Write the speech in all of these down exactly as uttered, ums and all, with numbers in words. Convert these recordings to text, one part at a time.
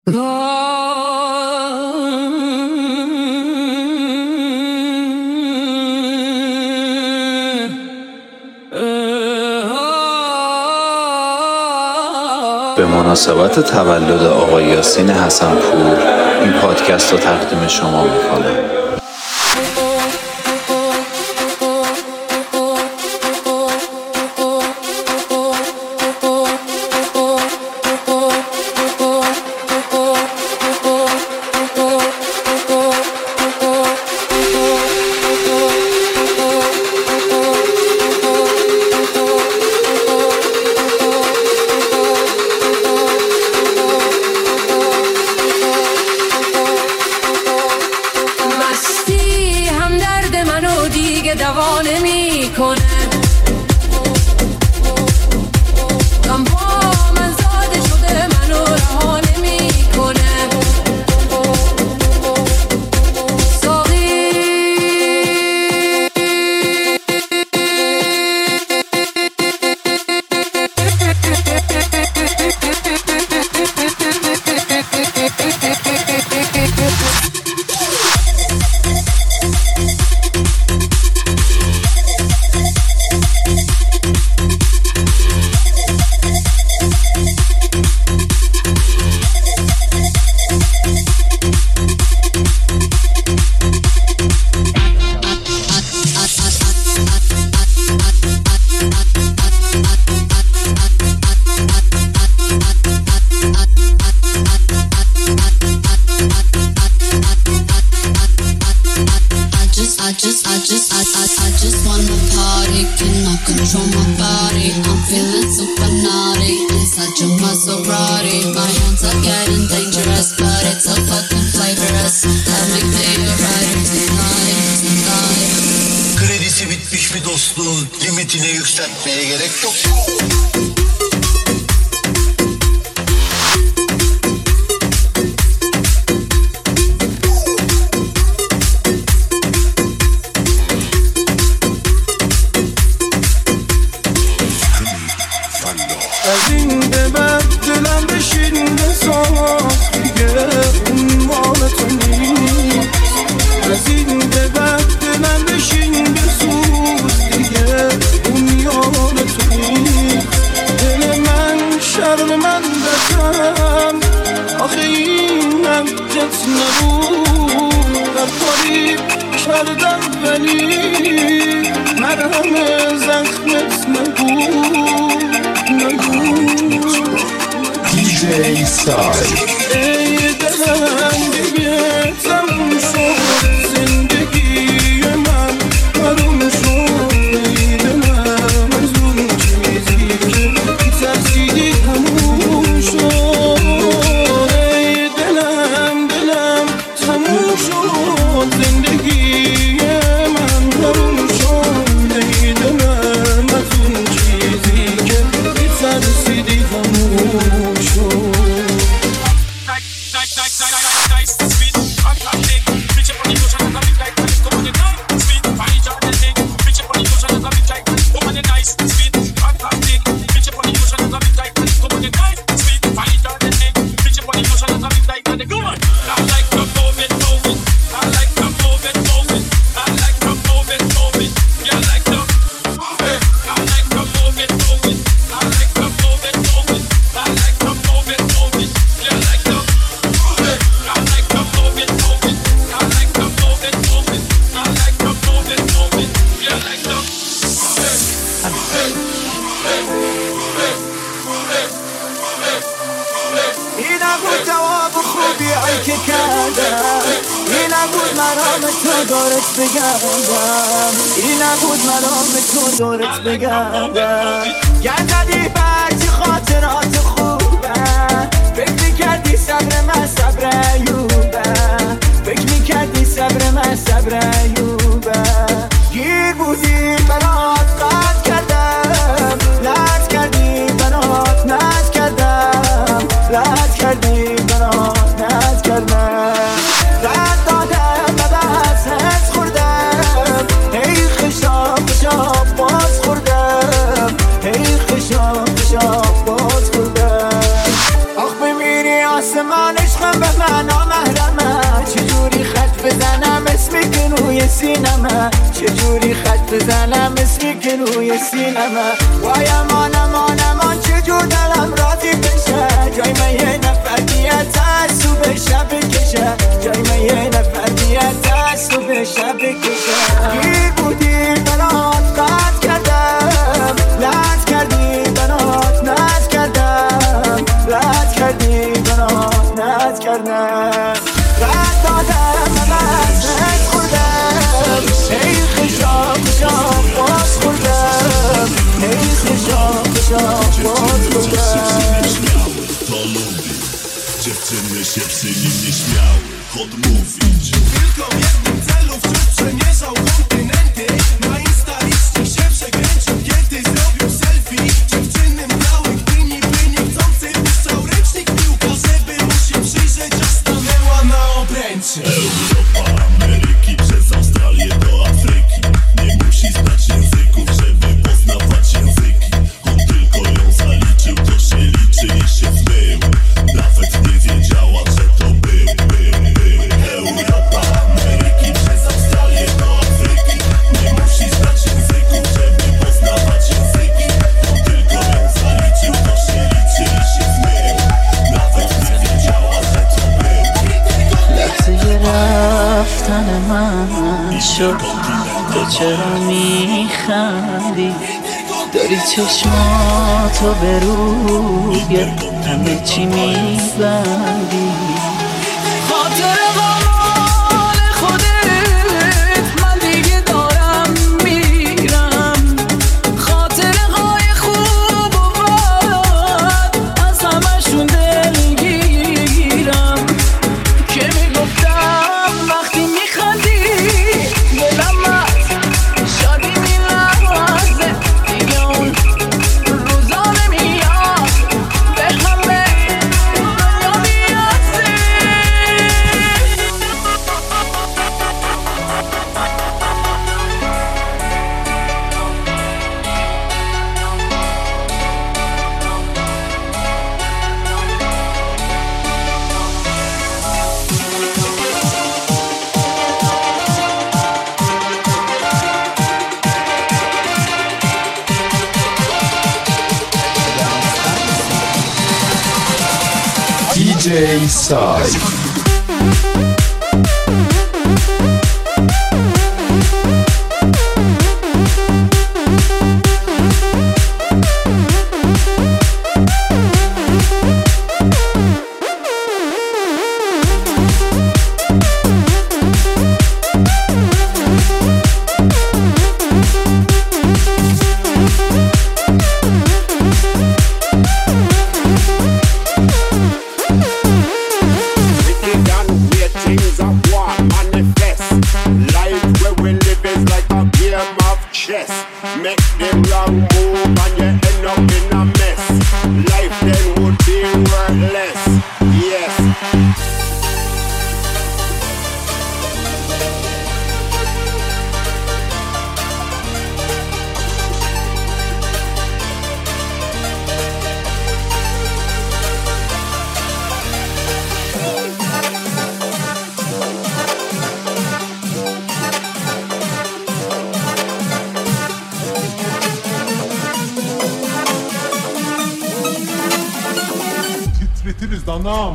به مناسبت تولد آقای یاسین حسن‌پور این پادکست رو تقدیم شما میکنم. دوا نمی کنه غم با من زاده شده منو رها نمی کنه ساقی I just, I just, I, I, I just wanna party, cannot control my body. I'm feeling super naughty, inside your Maserati. My hands are getting dangerous, but it's so fucking flavorous. Let me pay you right tonight, tonight. Kredisi bitmiş bir dostluğun limitini yükseltmeye gerek yok. از این به بعد دلم بشینده ساز دیگه اون مال تو نیست. از این به بعد دلم بشینده سوز دیگه اون یار تو نیست. دل من شرم من دستم آخه اینم جت نبود. هر کاری کردم ولی مرهم زخمت نبود. دی جی سای ای دلم دیگه تموم شد زندگی من حروم شد. ای دلم از اون چیزی که ترسیدی تموم شد. ای دلم دلم تموم شد زندگی من حروم شد. ای دلم از اون چیزی که ترسیدی تموم شد. اینا بود جواب خوبی ای که کردم. اینا بود مرام تو دارت بگردم. اینا بود مرام تو دارت بگردم. گرددی برچی خاطرات خوبم. فکر میکردی صبر من صبر ایوبم. فکر میکردی صبر من صبر ایوبم. گیر بودی برات قد کردم. لط کردی برات نت کردم. لط کردی برات نت کردم. رد دادم و بس هست خوردم. هی خشاب خشاب باز خوردم. هی خشاب خشاب باز خوردم. آخ بمیری از عشقم به من نامحرمه چجوری خط بزنم اسمی که روی سینمه چجوری خط بزنم اسمی که روی سینمه وای امان امان امان چجور دلم راضی بشه جای من یه نفر بیاد ترسو به شب بکشه جای من یه نفر بیاد ترسو به شب بکشه گیر بودی بنات قد کردم لط کردی بنات نت کردم لط کردی بنات نت کردم رد دادم من ازت خوردم ای خشام خشام باز خوردم ای خشام خشام باز خوردم Dziewczyny się przy nim nie śmiały odmówić tylko w jednym celu wśród przemierzał kontynenty na instaliści się przekręcił kiedy zrobił selfie dziewczyny mlały gdy niby niechcący puszczał ręcznik piłka żeby mu się przyjrzeć a stanęła na obręczy Europa, Ameryki przez Australię do Afryki nie musi znać języków żeby poznawać języki on tylko ją zaliczył to się liczy i się zmył nawet nie wiedziała, że to był, był, był Europa, Ameryki przez Australię do Afryki nie musi znać języków, żeby poznawać języki on tylko ją zaliczył, to się liczy i się zmył nawet nie wiedziała, że to był لحظه رفتن من شد تو چرا میخندی داری چشماتو به روی همه چی میبندی خاطر غمال خودت من دیگه دارم میرم خاطر های خوب و بد از همشون دلگیرم که میگفتم وقتی میخندی دلم از شادی میلرزه دیگه اون روزا نمیاد به همه دنیا میرسه دی جی ساید Make them wrong move and you end up in a mess. Life then would be worthless. Yes. Titretiriz anam.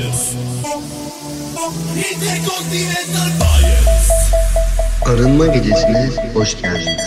Intercontinental Bias. Arınma gecesine hoş geldiniz.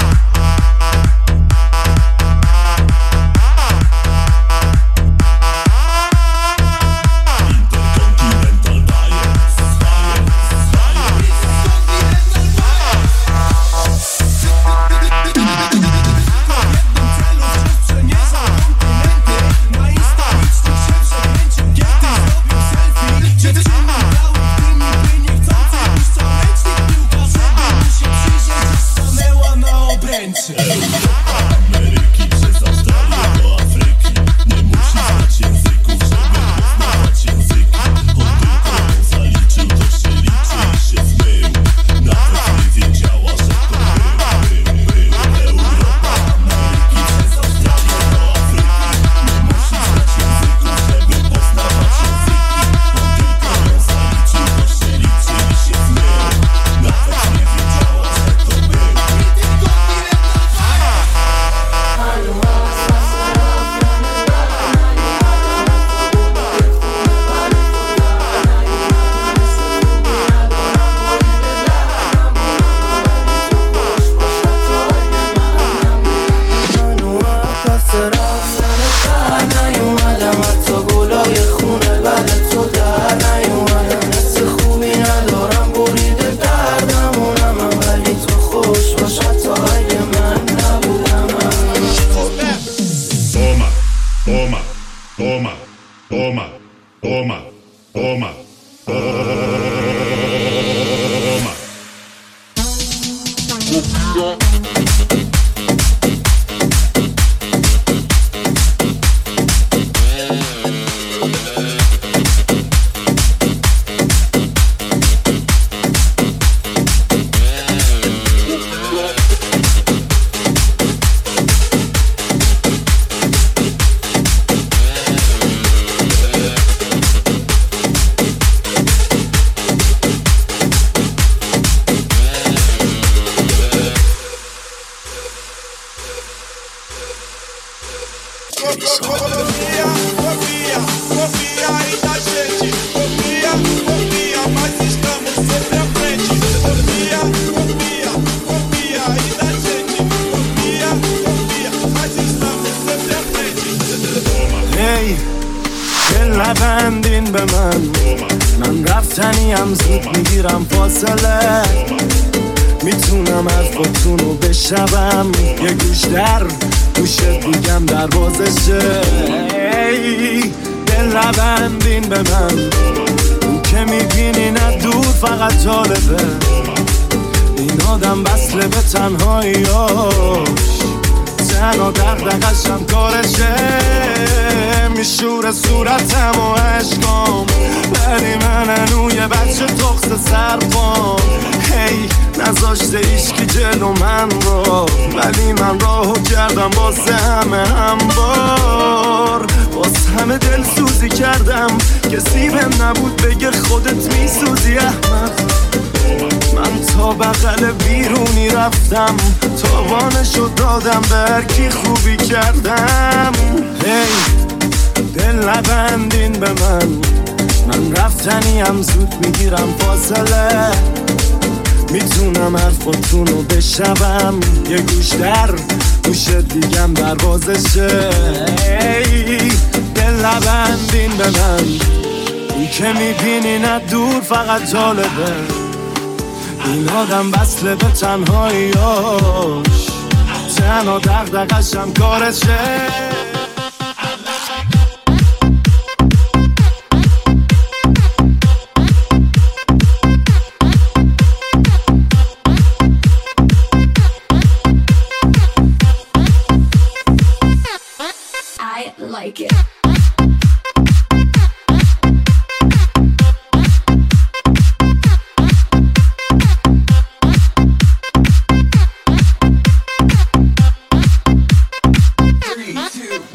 نبندین به من، من رفتنیم زود میگیرم فاصله، میتونم حرفاتونو بشنوم، یه گوش در گوشت دیگم دروازشه. دل نبندین به من، اون که میبینی نه دور فقط جالبه، این آدم وصله به تنهاییاش، تنها دقدقشم کارشه، میشوره صورتم و عشقام، ولی من هنو یه بچه تخت سرپام. هی نذاشته ایشکی جلو من رو، ولی من راهو کردم واسه همه همبار، واسه همه دل سوزی کردم، کسی بهم نبود بگه خودت میسوزی احمد. من تا بغل بیرونی رفتم، تاوانشو دادم به هر کی خوبی کردم. هی دل نبندین به من، من رفتنیم زود میگیرم فاصله، میتونم حرفاتونو بشنوم، یه گوش در گوش دیگم دروازشه. دل نبندین به من، این که میبینی نه دور فقط جالبه، این آدم وصله به تنهاییاش، تنها دقدقشم کارشه. I like it. Three, two,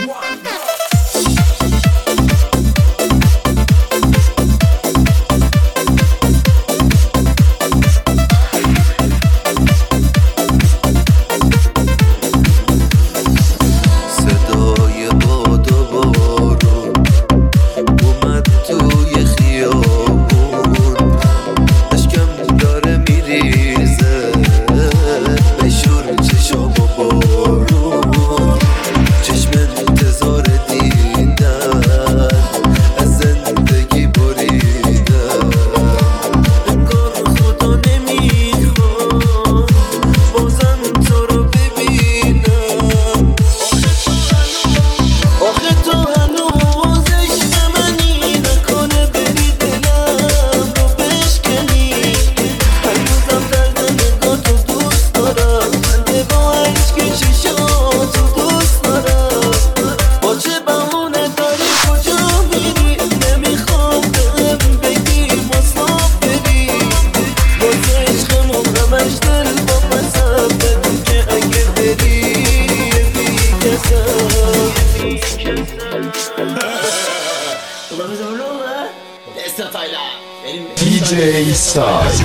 ستایلر بریم دی جی سای.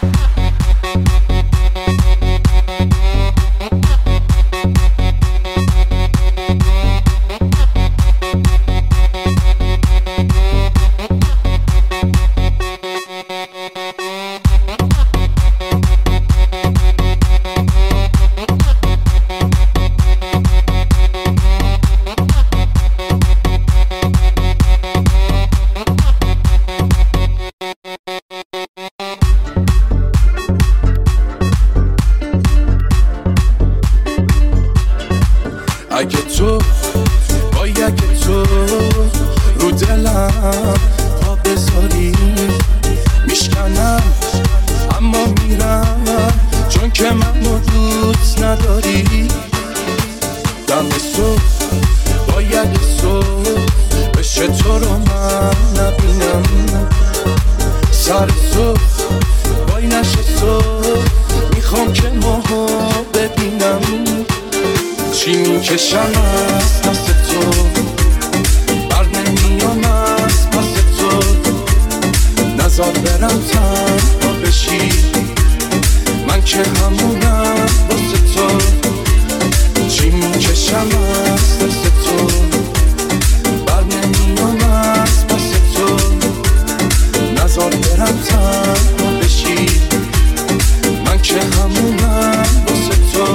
اگه تو باید اگه تو رو دلم پا بذاری میشکنم اما میرم چون که منو دوست نداری. دم صبح باید صبح بشه تو رو من نبینم. سر صبح وای نشه صبح میخوام که ماها ببینم. چی میکشم از دست تو بر نمیام از پس تو. نزار برم تنها بشی من که همونم واسه تو. چی میکشم از دست تو بر نمیام از پس تو. نزار برم تنها بشی من که همونم واسه تو.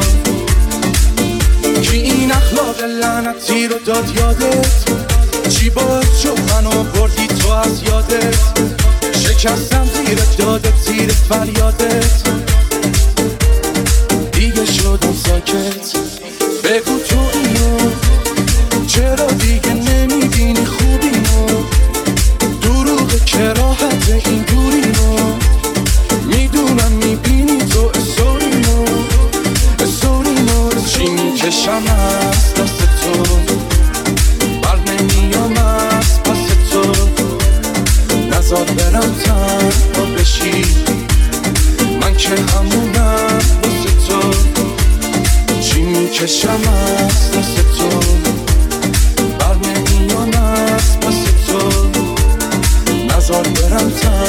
کی این اخلاق لعنتی رو داد یادت؟ چی باعث شد منو بردی تو از یادت؟ شکستم زیر دادت زیر فریادت. دیگه شدم ساکت بگو تو اینو چرا دیگه نمیبینی خوبینو؟ دروغه که راحته این دورینو. میدونم میبینی تو اسورینو اسورینو. چی میکشم از دست تو بر نمیام از پس تو. نزار برم تنها بشی من که همونم واسه تو. چی میکشم از دست تو بر نمیام از پس تو. نزار برم تنها